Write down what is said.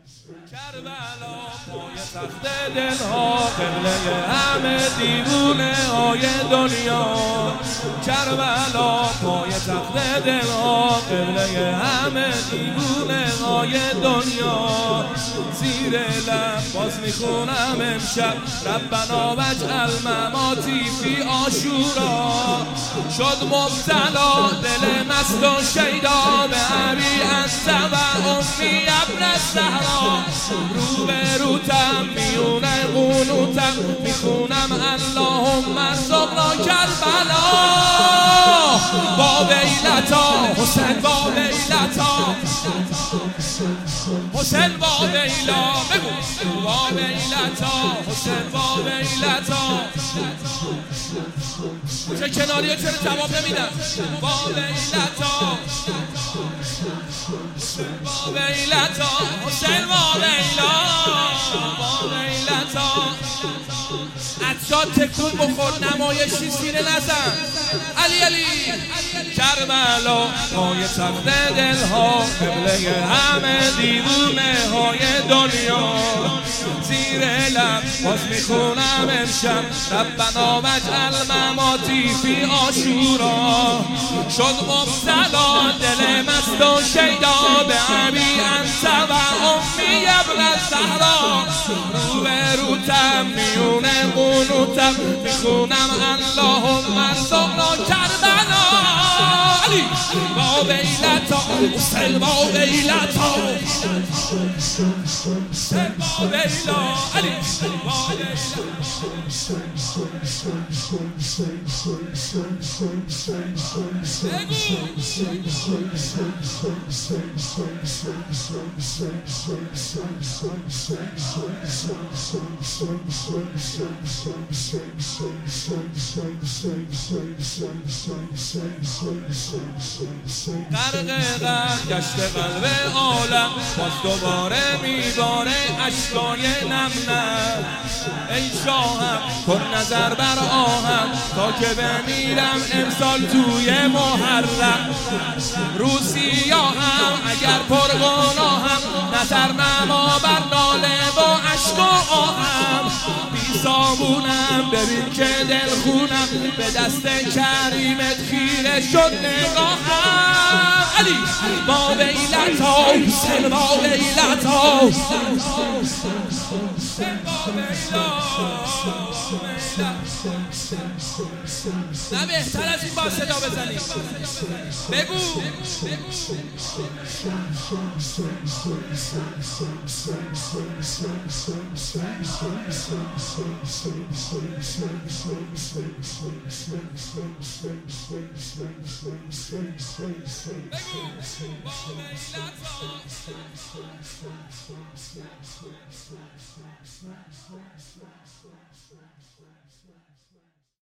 کربلا پای تخت دلها، قبله همه دیوونه های دنیا. کربلا پای تخت دلها، قبله همه دیوونه های دنیا. زیر لب باز میخونم امشب ربنا وجعل مماتی فی عاشورا. شد مبتلا دل مست و شیدا به ابی انت و امی ابن الزهرا. رو به روتم میونه قنوتم میخونم اللهم ارزقنا کربلا. با ویلتا حسین با ویلتا، حسین با ویلا بگو با ویلتا، حسین با ویلتا. چه کناریه چرا جواب نمیدن؟ با ویلتا با ویلتا، حسین با ویلا با ویلتا. عطشان تکون بخور نمایشی سینه نزن. علی علی کربلا پای تخت دلها، قبله همه دیوونه های دنیا. زیر لب باز میخونم امشب ربنا وجعل مماتی فی عاشورا. شد مبتلا دل مست و شیدا به ابی انت و امی ابن الزهرا. رو به روتم میونه قنوتم میخونم اللهم ارزقنا کربلا. علی با ویلتا حسین با ویلتا، حسین با ویلا. علی با ویلا غرق گشت قلب عالم، باز دوباره میباره اشکای نم نم. ای شاهم کن نظر بر آهم تا که بمیرم امسال توی محرم. روسی یا هم اگر پرگناهم، نظر نما بر ناله با عشق و آهم. بی صابونم ببین که دل خونم، به دست کریمت خیره شد نگاهم. علی با ویلتا حسین با ویلتا، نه بهتر از این با صدا بزنیم. بگو بگو